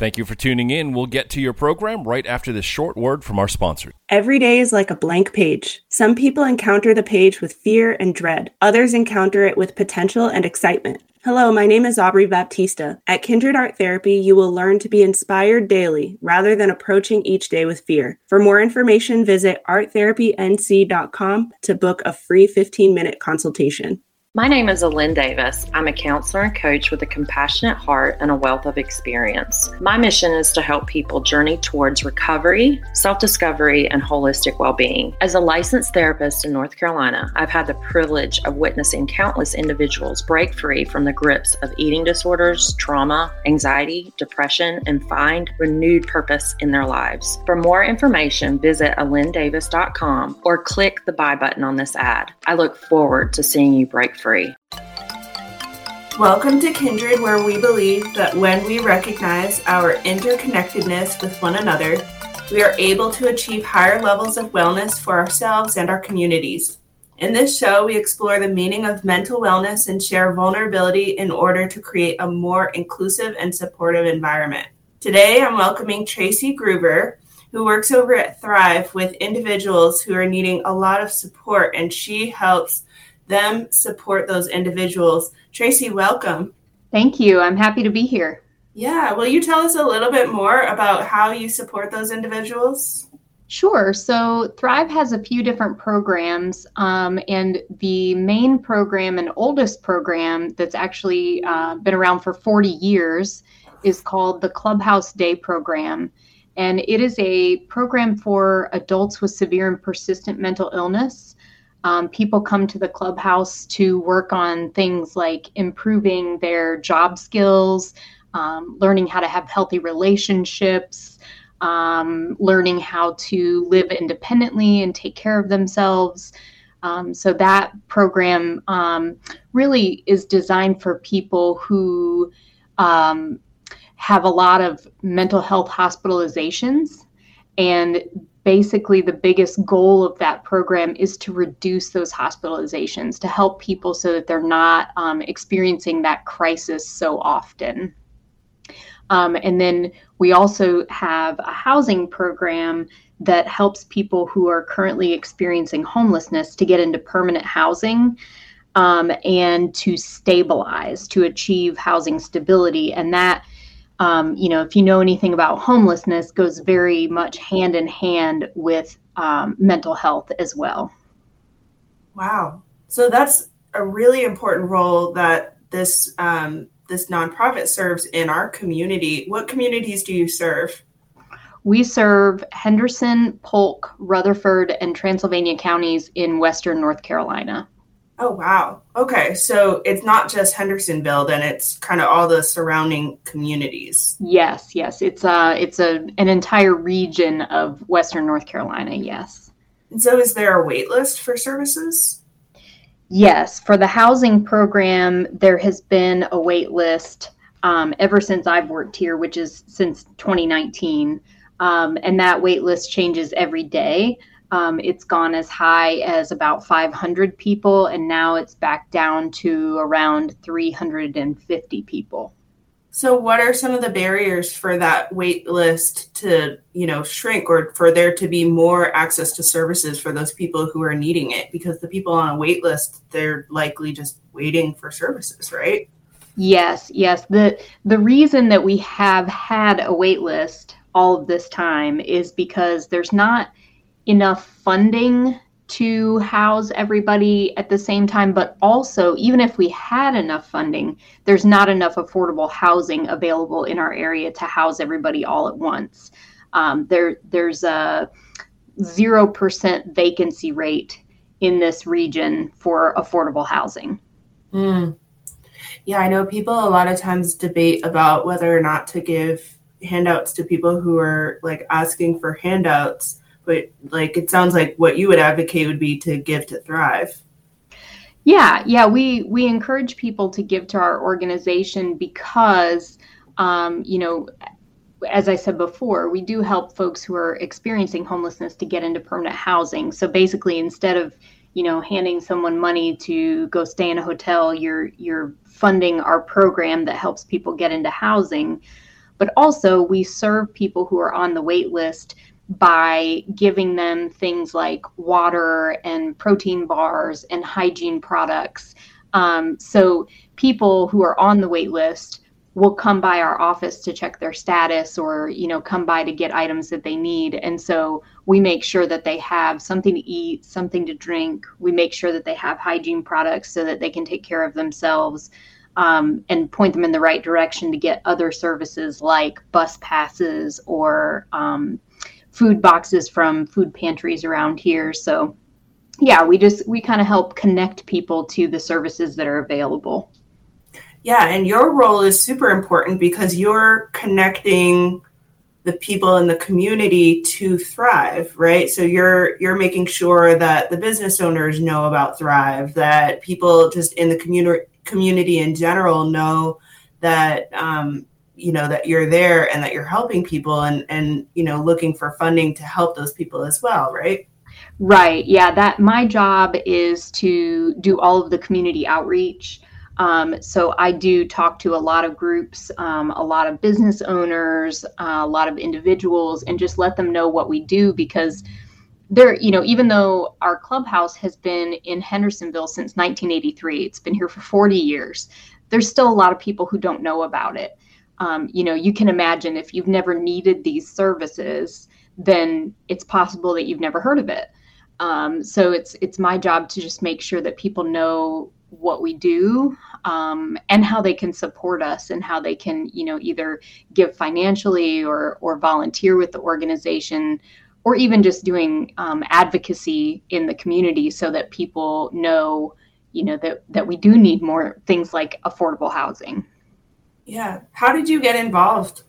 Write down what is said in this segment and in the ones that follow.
Thank you for tuning in. We'll get to your program right after this short word from our sponsors. Every day is like a blank page. Some people encounter the page with fear and dread. Others encounter it with potential and excitement. Hello, my name is Aubrey Baptista. At Kindred Art Therapy, you will learn to be inspired daily rather than approaching each day with fear. For more information, visit arttherapync.com to book a free 15-minute consultation. My name is Alyn Davis. I'm a counselor and coach with a compassionate heart and a wealth of experience. My mission is to help people journey towards recovery, self-discovery, and holistic well-being. As a licensed therapist in North Carolina, I've had the privilege of witnessing countless individuals break free from the grips of eating disorders, trauma, anxiety, depression, and find renewed purpose in their lives. For more information, visit alyndavis.com or click the buy button on this ad. I look forward to seeing you break free. Welcome to Kindred, where we believe that when we recognize our interconnectedness with one another, we are able to achieve higher levels of wellness for ourselves and our communities. In this show, we explore the meaning of mental wellness and share vulnerability in order to create a more inclusive and supportive environment. Today, I'm welcoming Tracy Gruber, who works over at Thrive with individuals who are needing a lot of support, and she helps them support those individuals. Tracy, welcome. Thank you. I'm happy to be here. Yeah. Will you tell us a little bit more about how you support those individuals? Sure. So Thrive has a few different programs, and the main program and oldest program that's actually been around for 40 years is called the Clubhouse Day program. And it is a program for adults with severe and persistent mental illness. People come to the clubhouse to work on things like improving their job skills, learning how to have healthy relationships, learning how to live independently and take care of themselves. So that program really is designed for people who have a lot of mental health hospitalizations, and basically, the biggest goal of that program is to reduce those hospitalizations, to help people so that they're not experiencing that crisis so often. And then we also have a housing program that helps people who are currently experiencing homelessness to get into permanent housing and to stabilize, to achieve housing stability. And that if you know anything about homelessness, goes very much hand in hand with mental health as well. Wow. So that's a really important role that this nonprofit serves in our community. What communities do you serve? We serve Henderson, Polk, Rutherford, and Transylvania counties in Western North Carolina. Oh, wow. Okay. So it's not just Hendersonville, then it's kind of all the surrounding communities. Yes. It's an entire region of Western North Carolina. Yes. And so is there a wait list for services? Yes. For the housing program, there has been a wait list ever since I've worked here, which is since 2019. And that wait list changes every day. It's gone as high as about 500 people, and now it's back down to around 350 people. So what are some of the barriers for that wait list to, shrink, or for there to be more access to services for those people who are needing it? Because the people on a wait list, they're likely just waiting for services, right? Yes. The reason that we have had a wait list all of this time is because there's not enough funding to house everybody at the same time, but also, even if we had enough funding, there's not enough affordable housing available in our area to house everybody all at once. There's a 0% vacancy rate in this region for affordable housing. Yeah, I know people a lot of times debate about whether or not to give handouts to people who are asking for handouts. But it sounds like what you would advocate would be to give to Thrive. Yeah. We encourage people to give to our organization because, as I said before, we do help folks who are experiencing homelessness to get into permanent housing. So basically, instead of, handing someone money to go stay in a hotel, you're funding our program that helps people get into housing. But also we serve people who are on the wait list by giving them things like water and protein bars and hygiene products. So people who are on the wait list will come by our office to check their status, or, come by to get items that they need. And so we make sure that they have something to eat, something to drink. We make sure that they have hygiene products so that they can take care of themselves, and point them in the right direction to get other services like bus passes or food boxes from food pantries around here. So yeah, we kind of help connect people to the services that are available. Yeah, and your role is super important because you're connecting the people in the community to Thrive, right? So you're making sure that the business owners know about Thrive, that people just in the community in general know that that you're there and that you're helping people and looking for funding to help those people as well, right? Right. Yeah, that my job is to do all of the community outreach. So I do talk to a lot of groups, a lot of business owners, a lot of individuals, and just let them know what we do, because there, even though our clubhouse has been in Hendersonville since 1983, it's been here for 40 years, there's still a lot of people who don't know about it. You can imagine if you've never needed these services, then it's possible that you've never heard of it. So it's my job to just make sure that people know what we do, and how they can support us, and how they can, either give financially or volunteer with the organization, or even just doing advocacy in the community so that people know, that we do need more things like affordable housing. Yeah. How did you get involved?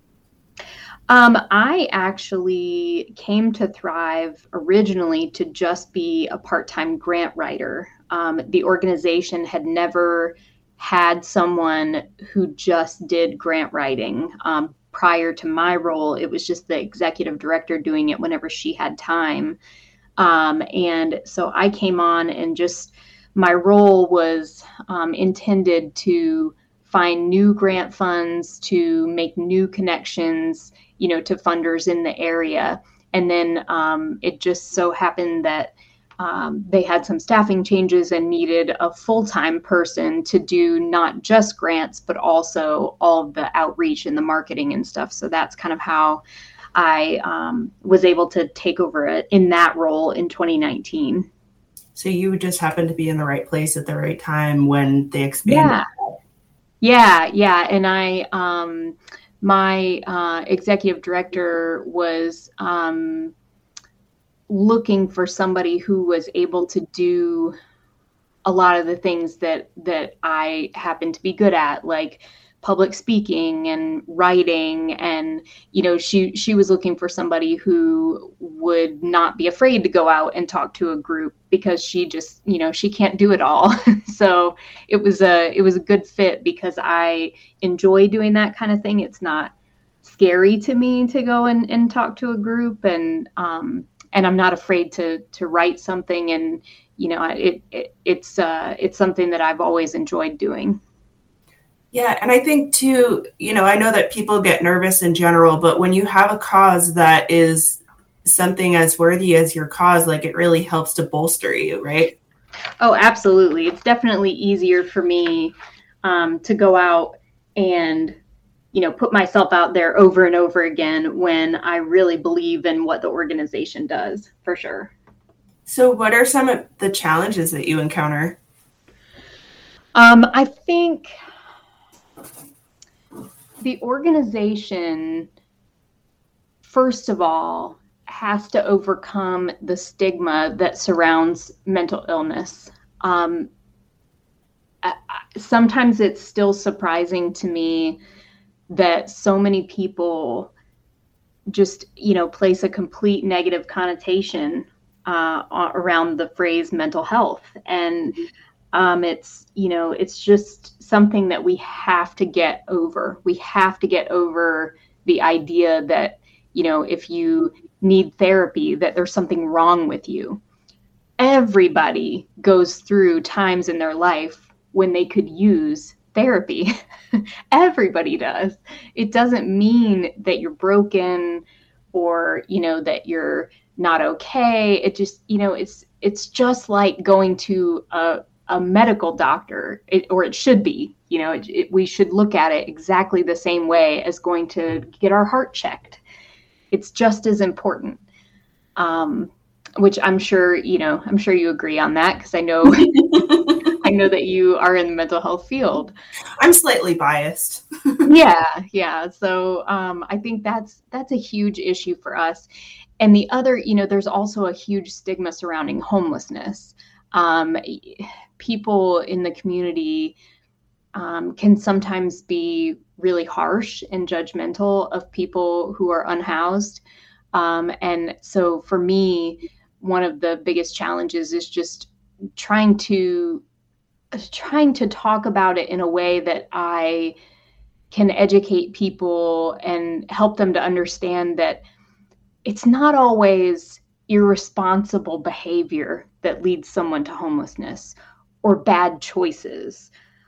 I actually came to Thrive originally to just be a part-time grant writer. The organization had never had someone who just did grant writing. Prior to my role, it was just the executive director doing it whenever she had time. And so I came on, and just my role was intended to find new grant funds, to make new connections, to funders in the area. And then it just so happened that they had some staffing changes and needed a full-time person to do not just grants, but also all of the outreach and the marketing and stuff. So that's kind of how I was able to take over in that role in 2019. So you just happened to be in the right place at the right time when they expanded. Yeah. And I, my executive director was looking for somebody who was able to do a lot of the things that I happen to be good at, like public speaking and writing. And, she was looking for somebody who would not be afraid to go out and talk to a group, because she just, she can't do it all. So it was a good fit, because I enjoy doing that kind of thing. It's not scary to me to go and talk to a group, and I'm not afraid to write something. And, it's something that I've always enjoyed doing. Yeah. And I think too, I know that people get nervous in general, but when you have a cause that is something as worthy as your cause, like, it really helps to bolster you, right? Oh, absolutely. It's definitely easier for me to go out and, put myself out there over and over again when I really believe in what the organization does, for sure. So what are some of the challenges that you encounter? I think the organization, first of all, has to overcome the stigma that surrounds mental illness. Sometimes it's still surprising to me that so many people just, place a complete negative connotation around the phrase mental health. And it's just something that we have to get over. We have to get over the idea that, if you need therapy, that there's something wrong with you. Everybody goes through times in their life when they could use therapy. Everybody does. It doesn't mean that you're broken or, that you're not okay. It just, it's just like going to a medical doctor, or it should be, we should look at it exactly the same way as going to get our heart checked. It's just as important. Which I'm sure you agree on that, because I know that you are in the mental health field. I'm slightly biased. Yeah. So I think that's a huge issue for us. And the other, there's also a huge stigma surrounding homelessness. People in the community can sometimes be really harsh and judgmental of people who are unhoused. And so for me, one of the biggest challenges is just trying to talk about it in a way that I can educate people and help them to understand that it's not always irresponsible behavior that leads someone to homelessness or bad choices.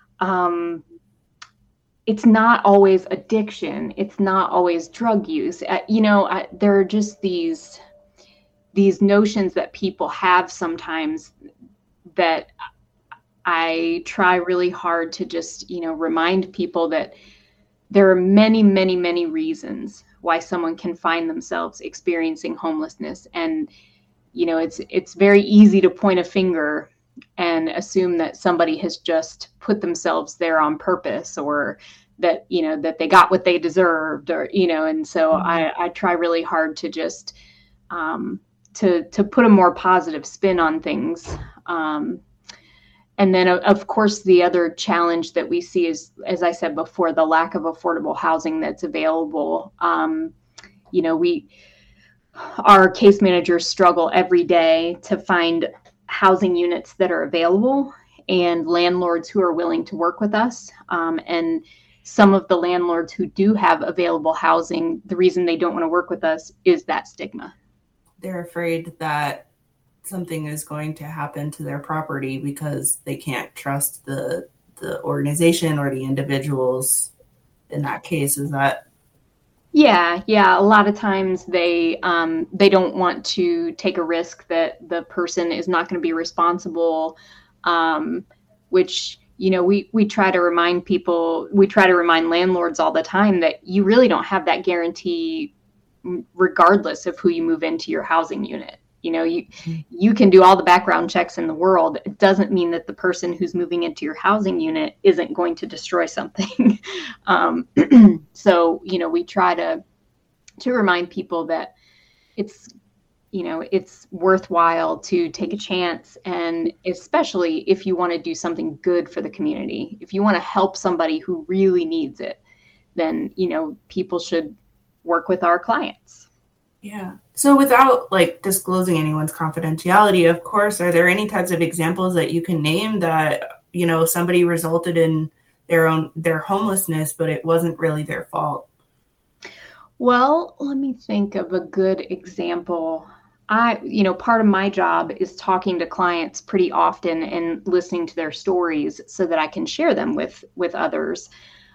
It's not always addiction. It's not always drug use. There are just these notions that people have sometimes that I try really hard to just, remind people that there are many, many, many reasons why someone can find themselves experiencing homelessness. And, it's very easy to point a finger and assume that somebody has just put themselves there on purpose, or that, that they got what they deserved, or, and so I try really hard to just, to put a more positive spin on things. And then, of course, the other challenge that we see is, as I said before, the lack of affordable housing that's available. Our case managers struggle every day to find housing units that are available and landlords who are willing to work with us. And some of the landlords who do have available housing, the reason they don't want to work with us is that stigma. They're afraid that something is going to happen to their property because they can't trust the organization or the individuals in that case. Is that? Yeah. A lot of times they don't want to take a risk that the person is not going to be responsible, which, we try to remind people, we try to remind landlords all the time that you really don't have that guarantee regardless of who you move into your housing unit. You can do all the background checks in the world. It doesn't mean that the person who's moving into your housing unit isn't going to destroy something. So, we try to remind people that it's worthwhile to take a chance. And especially if you want to do something good for the community, if you want to help somebody who really needs it, then, people should work with our clients. Yeah. So without disclosing anyone's confidentiality, of course, are there any types of examples that you can name that, somebody resulted in their homelessness, but it wasn't really their fault? Well, let me think of a good example. Part of my job is talking to clients pretty often and listening to their stories so that I can share them with others.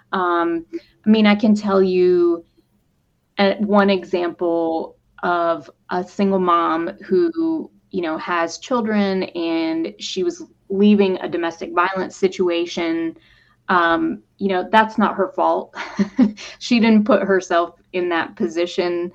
I can tell you one example of a single mom who, has children, and she was leaving a domestic violence situation. That's not her fault. She didn't put herself in that position,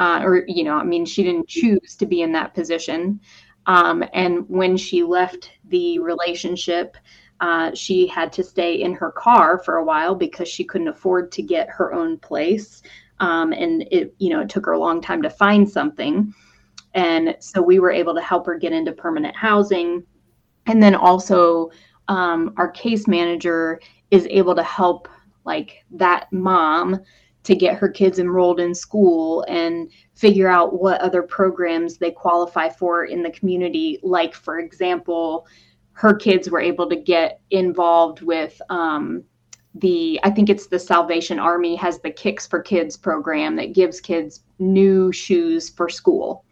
she didn't choose to be in that position. And when she left the relationship, she had to stay in her car for a while because she couldn't afford to get her own place. And it took her a long time to find something. And so we were able to help her get into permanent housing. And then also our case manager is able to help that mom to get her kids enrolled in school and figure out what other programs they qualify for in the community. Like, for example, her kids were able to get involved with I think it's the Salvation Army has the Kicks for Kids program that gives kids new shoes for school.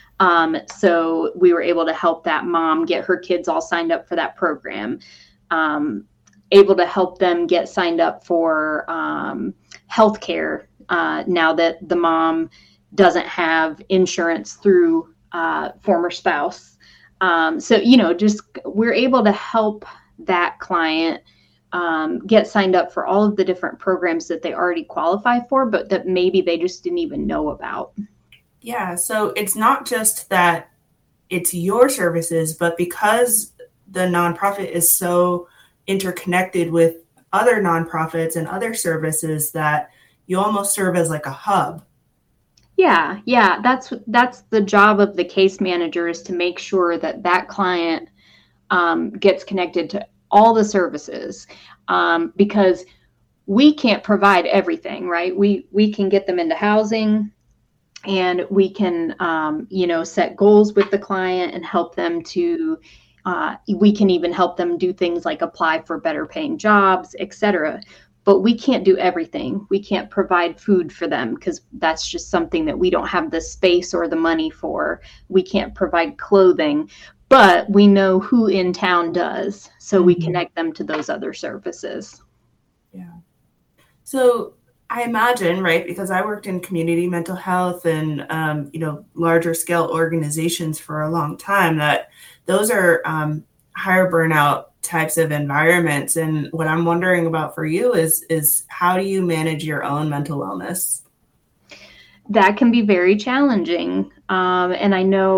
So we were able to help that mom get her kids all signed up for that program. able to help them get signed up for health care now that the mom doesn't have insurance through former spouse. So, just we're able to help that client get signed up for all of the different programs that they already qualify for, but that maybe they just didn't even know about. Yeah, so it's not just that it's your services, but because the nonprofit is so interconnected with other nonprofits and other services that you almost serve as like a hub. Yeah, that's the job of the case manager, is to make sure that that client gets connected to all the services, because we can't provide everything, right? We can get them into housing, and we can set goals with the client and help them to. We can even help them do things like apply for better paying jobs, etc. But we can't do everything. We can't provide food for them because that's just something that we don't have the space or the money for. We can't provide clothing, but we know who in town does. So we connect them to those other services. Yeah. So I imagine, right, because I worked in community mental health and, larger scale organizations for a long time, that those are higher burnout types of environments. And what I'm wondering about for you is how do you manage your own mental wellness? That can be very challenging. And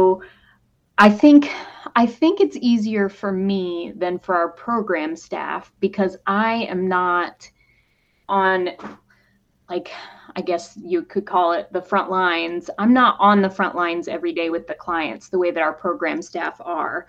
I think it's easier for me than for our program staff, because I am not on, like, I guess you could call it the front lines. I'm not on the front lines every day with the clients the way that our program staff are.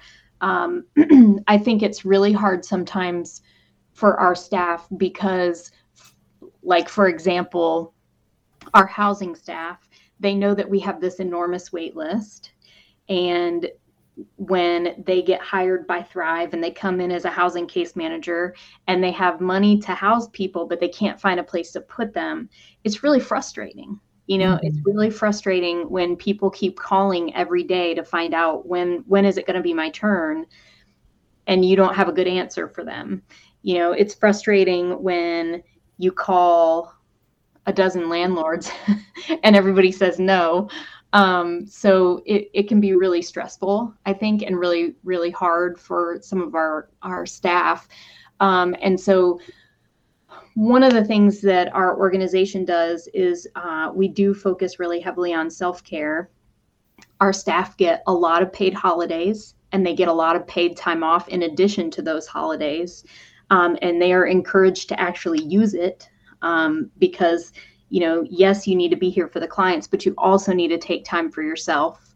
I think it's really hard sometimes for our staff because, like, for example, our housing staff, they know that we have this enormous wait list. And when they get hired by Thrive and they come in as a housing case manager and they have money to house people, but they can't find a place to put them, it's really frustrating. It's really frustrating when people keep calling every day to find out when is it going to be my turn, and you don't have a good answer for them. It's frustrating when you call a dozen landlords and everybody says no. So it can be really stressful, I think, and really, really hard for some of our staff. And so one of the things that our organization does is we do focus really heavily on self-care. Our staff get a lot of paid holidays, and they get a lot of paid time off in addition to those holidays. And they are encouraged to actually use it because, yes, you need to be here for the clients, but you also need to take time for yourself.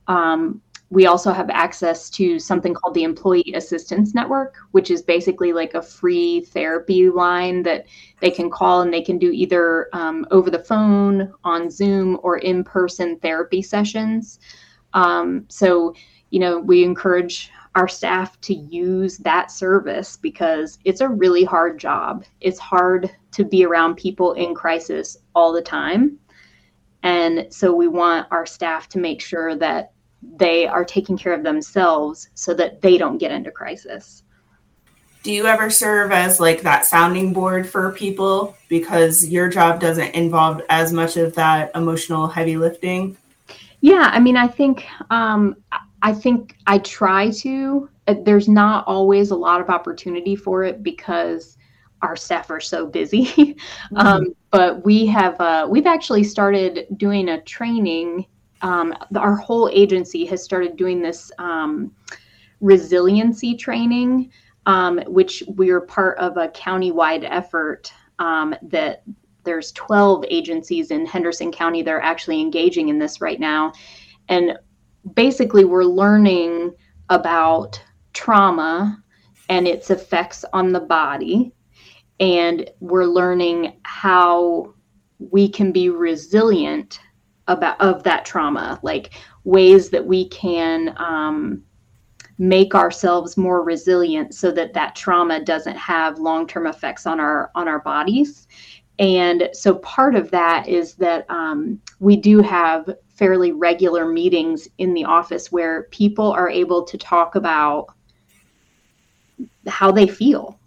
We also have access to something called the Employee Assistance Network, which is basically like a free therapy line that they can call, and they can do either over the phone, on Zoom, or in-person therapy sessions. So, we encourage our staff to use that service because it's a really hard job. It's hard to be around people in crisis all the time. And so we want our staff to make sure that they are taking care of themselves so that they don't get into crisis. Do you ever serve as like that sounding board for people because your job doesn't involve as much of that emotional heavy lifting? Yeah, I think I try to. There's not always a lot of opportunity for it because our staff are so busy. But we've actually started doing a training. Our whole agency has started doing this resiliency training, which we're part of a countywide effort that there's 12 agencies in Henderson County that are actually engaging in this right now. And basically we're learning about trauma and its effects on the body. And we're learning how we can be resilient of that trauma, like ways that we can make ourselves more resilient so that trauma doesn't have long-term effects on our bodies. And so part of that is that we do have fairly regular meetings in the office where people are able to talk about how they feel.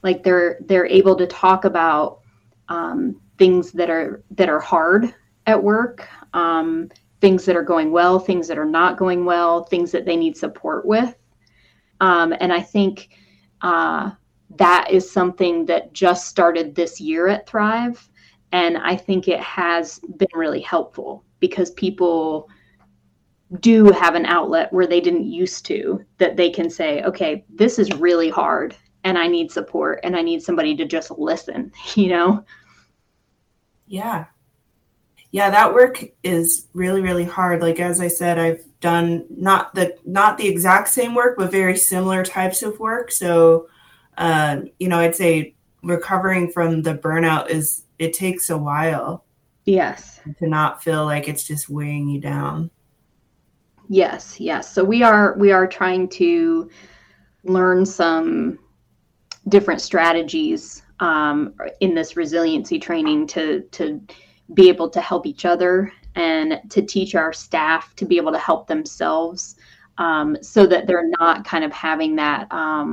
Like they're able to talk about things that are hard at work, things that are going well, things that are not going well, things that they need support with. And I think that is something that just started this year at Thrive. And I think it has been really helpful because people do have an outlet where they didn't used to, that they can say, okay, this is really hard and I need support and I need somebody to just listen, you know? Yeah. Yeah, that work is really, really hard. Like, as I said, I've done not the exact same work, but very similar types of work. So, I'd say recovering from the burnout it takes a while. Yes. To not feel like it's just weighing you down. Yes. So we are trying to learn some different strategies in this resiliency training to be able to help each other and to teach our staff to be able to help themselves, so that they're not kind of having that,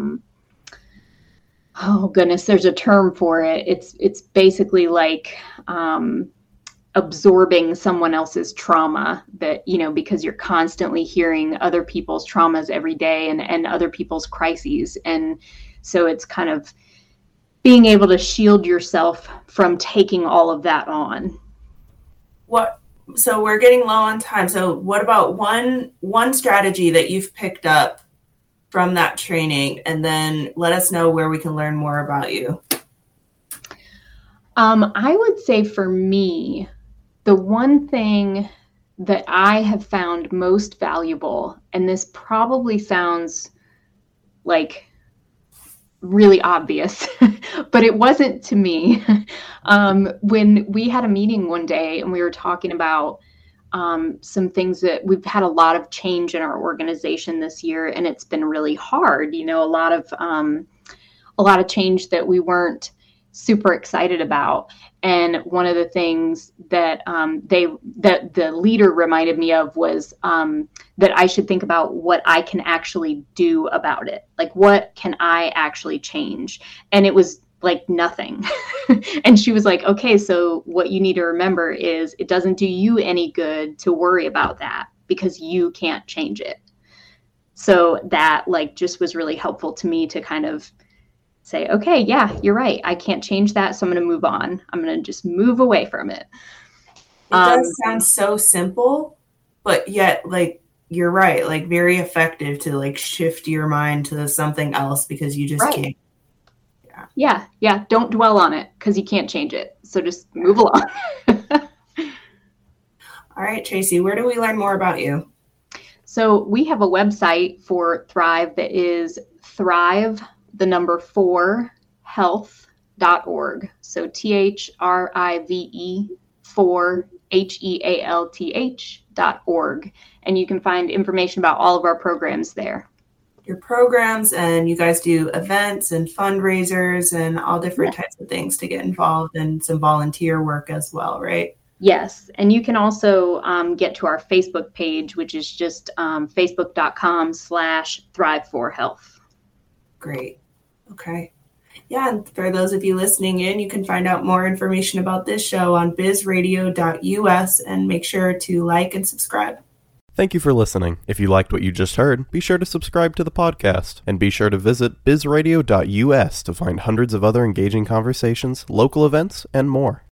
oh goodness, there's a term for it. It's basically like absorbing someone else's trauma, that, because you're constantly hearing other people's traumas every day and other people's crises. And so it's kind of being able to shield yourself from taking all of that on. So we're getting low on time. So what about one strategy that you've picked up from that training, and then let us know where we can learn more about you? I would say for me, the one thing that I have found most valuable, and this probably sounds like really obvious, but it wasn't to me. When we had a meeting one day and we were talking about some things that we've had a lot of change in our organization this year, and it's been really hard, a lot of change that we weren't super excited about. And one of the things that that the leader reminded me of was that I should think about what I can actually do about it. Like, what can I actually change? And it was like nothing. And she was like, okay, so what you need to remember is it doesn't do you any good to worry about that because you can't change it. So that just was really helpful to me to kind of say, okay, yeah, you're right. I can't change that. So I'm going to move on. I'm going to just move away from it. It does sound so simple, but yet you're right. Very effective to shift your mind to something else because you just can't. Yeah. Don't dwell on it because you can't change it. So just move along. All right, Tracy, where do we learn more about you? So we have a website for Thrive that is thrive4health.org. So THRIVE4HEALTH.org. And you can find information about all of our programs there. Your programs, and you guys do events and fundraisers and all different types of things to get involved, and some volunteer work as well, right? Yes. And you can also get to our Facebook page, which is just facebook.com/Thrive4Health. Great. Okay. Yeah. And for those of you listening in, you can find out more information about this show on bizradio.us, and make sure to like and subscribe. Thank you for listening. If you liked what you just heard, be sure to subscribe to the podcast, and be sure to visit bizradio.us to find hundreds of other engaging conversations, local events, and more.